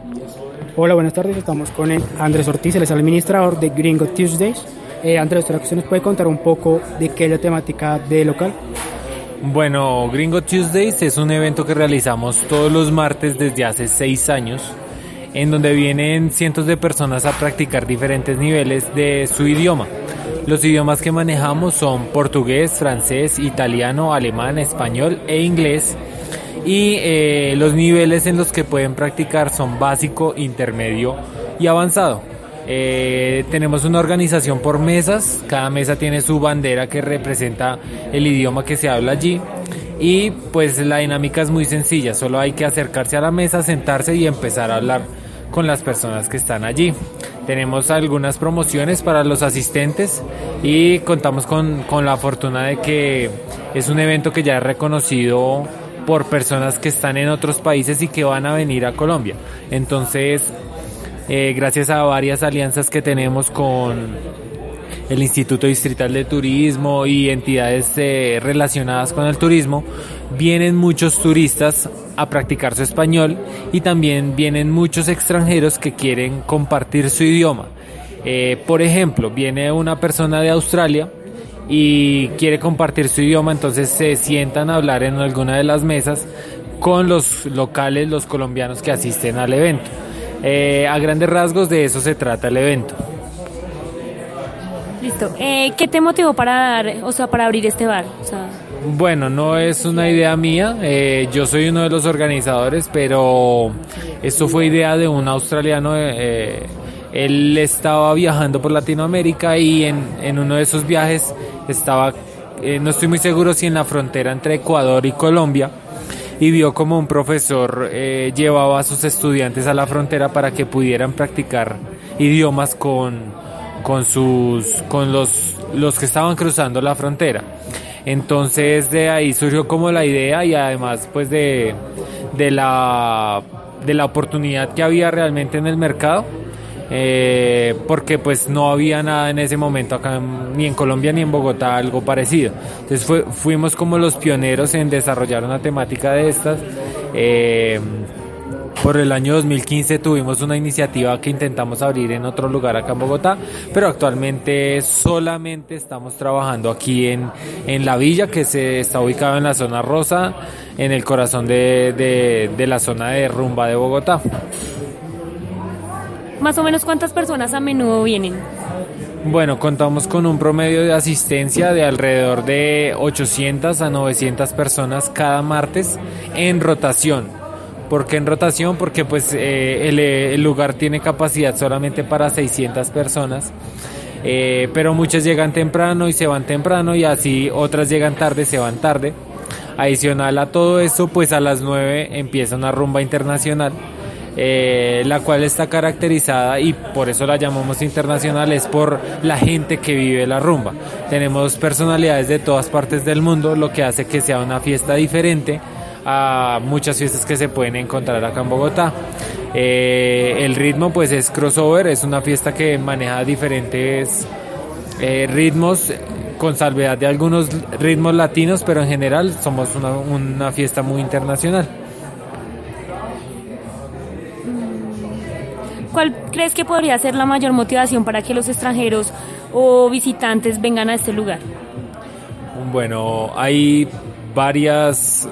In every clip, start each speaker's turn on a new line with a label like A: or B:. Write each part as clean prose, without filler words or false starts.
A: Hola, buenas tardes. Estamos con Andrés Ortiz, él es el administrador de Gringo Tuesdays. Andrés, ¿usted nos puede contar un poco de qué es la temática del local?
B: Bueno, Gringo Tuesdays es un evento que realizamos todos los martes desde hace 6 años, en donde vienen cientos de personas a practicar diferentes niveles de su idioma. Los idiomas que manejamos son portugués, francés, italiano, alemán, español e inglés. Y los niveles en los que pueden practicar son básico, intermedio y avanzado. Tenemos una organización por mesas, cada mesa tiene su bandera que representa el idioma que se habla allí y pues la dinámica es muy sencilla, solo hay que acercarse a la mesa, sentarse y empezar a hablar con las personas que están allí. Tenemos algunas promociones para los asistentes y contamos con la fortuna de que es un evento que ya es reconocido por personas que están en otros países y que van a venir a Colombia. Entonces, gracias a varias alianzas que tenemos con el Instituto Distrital de Turismo y entidades relacionadas con el turismo, vienen muchos turistas a practicar su español y también vienen muchos extranjeros que quieren compartir su idioma. Por ejemplo, viene una persona de Australia y quiere compartir su idioma, entonces se sientan a hablar en alguna de las mesas con los locales, los colombianos que asisten al evento. A grandes rasgos de eso se trata el evento.
C: Listo. ¿Qué te motivó para abrir este bar?
B: Bueno, no es una idea mía, yo soy uno de los organizadores, pero esto fue idea de un australiano. Él estaba viajando por Latinoamérica y en uno de esos viajes estaba, no estoy muy seguro si en la frontera entre Ecuador y Colombia, y vio como un profesor llevaba a sus estudiantes a la frontera para que pudieran practicar idiomas con los que estaban cruzando la frontera. Entonces de ahí surgió como la idea y además pues de la oportunidad que había realmente en el mercado. Porque pues no había nada en ese momento acá ni en Colombia ni en Bogotá algo parecido. Entonces fuimos como los pioneros en desarrollar una temática de estas. Por el año 2015 tuvimos una iniciativa que intentamos abrir en otro lugar acá en Bogotá, pero actualmente solamente estamos trabajando aquí en La Villa, que se está ubicado en la zona rosa, en el corazón de la zona de rumba de Bogotá.
C: ¿Más o menos cuántas personas a menudo vienen?
B: Bueno, contamos con un promedio de asistencia de alrededor de 800 a 900 personas cada martes en rotación. ¿Por qué en rotación? Porque pues el lugar tiene capacidad solamente para 600 personas, pero muchas llegan temprano y se van temprano y así otras llegan tarde y se van tarde. Adicional a todo esto, pues a las 9 empieza una rumba internacional. La cual está caracterizada, y por eso la llamamos internacional, es por la gente que vive la rumba. Tenemos personalidades de todas partes del mundo, lo que hace que sea una fiesta diferente a muchas fiestas que se pueden encontrar acá en Bogotá. El ritmo pues es crossover, es una fiesta que maneja diferentes ritmos, con salvedad de algunos ritmos latinos, pero en general somos una fiesta muy internacional.
C: ¿Cuál crees que podría ser la mayor motivación para que los extranjeros o visitantes vengan a este lugar?
B: Bueno, hay varias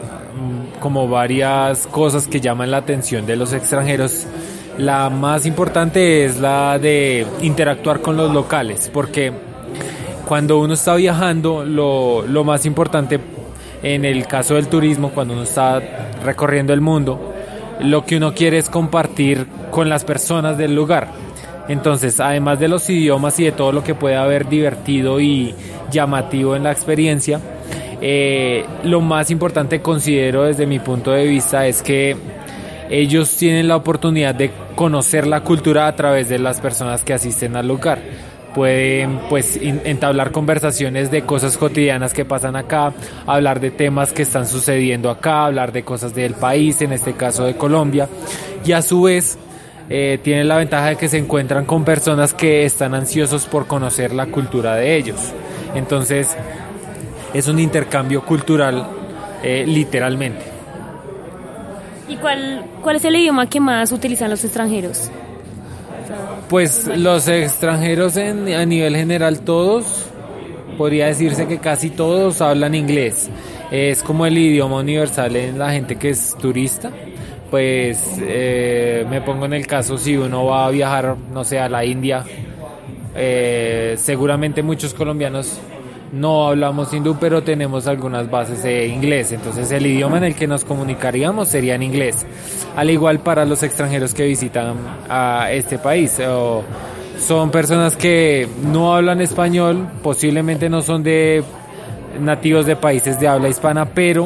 B: cosas que llaman la atención de los extranjeros. La más importante es la de interactuar con los locales, porque cuando uno está viajando, lo más importante en el caso del turismo, cuando uno está recorriendo el mundo, lo que uno quiere es compartir con las personas del lugar. Entonces, además de los idiomas y de todo lo que puede haber divertido y llamativo en la experiencia, lo más importante, considero desde mi punto de vista, es que ellos tienen la oportunidad de conocer la cultura a través de las personas que asisten al lugar. Pueden pues entablar conversaciones de cosas cotidianas que pasan acá, hablar de temas que están sucediendo acá, hablar de cosas del país, en este caso de Colombia, y a su vez tienen la ventaja de que se encuentran con personas que están ansiosos por conocer la cultura de ellos. Entonces es un intercambio cultural literalmente.
C: ¿Y cuál es el idioma que más utilizan los extranjeros?
B: Pues los extranjeros a nivel general todos, podría decirse que casi todos hablan inglés. Es como el idioma universal en la gente que es turista. Pues me pongo en el caso si uno va a viajar, no sé, a la India, seguramente muchos colombianos no hablamos hindú, pero tenemos algunas bases de inglés, entonces el idioma en el que nos comunicaríamos sería en inglés. Al igual para los extranjeros que visitan a este país, son personas que no hablan español, posiblemente no son de nativos de países de habla hispana, pero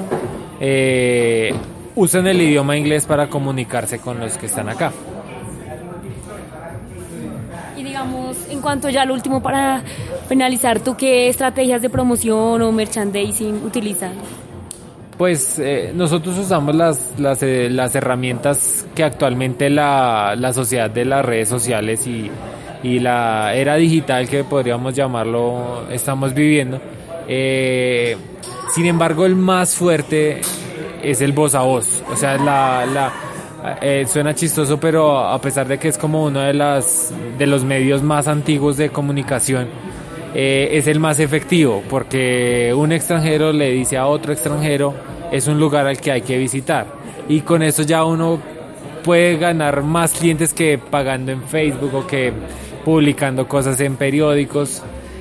B: usan el idioma inglés para comunicarse con los que están acá.
C: Y digamos, en cuanto ya al último para finalizar, ¿tú qué estrategias de promoción o merchandising utilizas?
B: Pues nosotros usamos las herramientas que actualmente la sociedad de las redes sociales y la era digital, que podríamos llamarlo, estamos viviendo. Sin embargo, el más fuerte es el voz a voz. O sea, suena chistoso, pero a pesar de que es como uno de los medios más antiguos de comunicación, es el más efectivo, porque un extranjero le dice a otro extranjero es un lugar al que hay que visitar, y con eso ya uno puede ganar más clientes que pagando en Facebook o que publicando cosas en periódicos,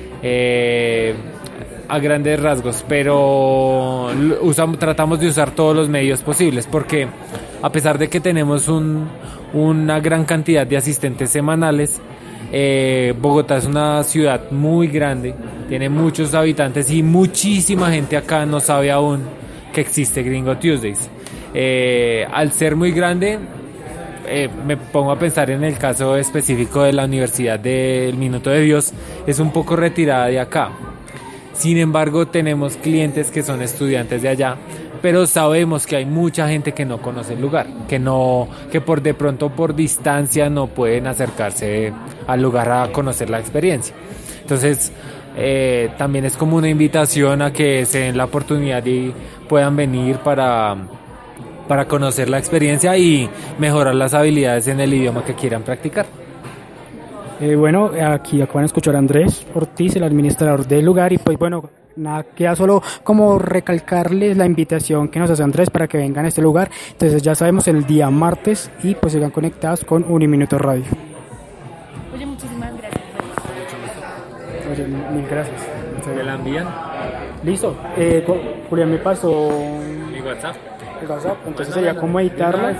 B: a grandes rasgos, pero tratamos de usar todos los medios posibles, porque a pesar de que tenemos una gran cantidad de asistentes semanales, Bogotá es una ciudad muy grande, tiene muchos habitantes y muchísima gente acá no sabe aún que existe Gringo Tuesdays. Al ser muy grande, me pongo a pensar en el caso específico de la Universidad del Minuto de Dios, es un poco retirada de acá. Sin embargo, tenemos clientes que son estudiantes de allá, pero sabemos que hay mucha gente que no conoce el lugar, que de pronto por distancia no pueden acercarse al lugar a conocer la experiencia. Entonces, también es como una invitación a que se den la oportunidad y puedan venir para conocer la experiencia y mejorar las habilidades en el idioma que quieran practicar.
A: Bueno, aquí acaban de escuchar a Andrés Ortiz, el administrador del lugar, y pues bueno, nada, queda solo como recalcarles la invitación que nos hace Andrés para que vengan a este lugar. Entonces ya sabemos, el día martes, y pues sigan conectados con Uniminuto Radio.
C: Oye, muchísimas gracias.
A: Oye, mil gracias.
B: ¿Me la envían?
A: Listo. Julián me pasó
B: Mi WhatsApp.
A: el WhatsApp, entonces sería como editarla.